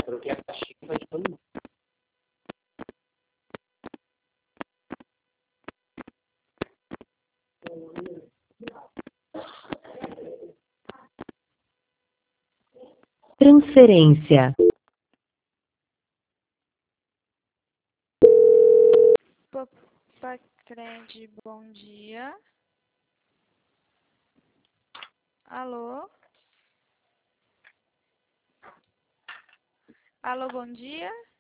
troquei a caixinha de todo mundo. Transferência. Pacred, bom dia. Alô? Alô, bom dia.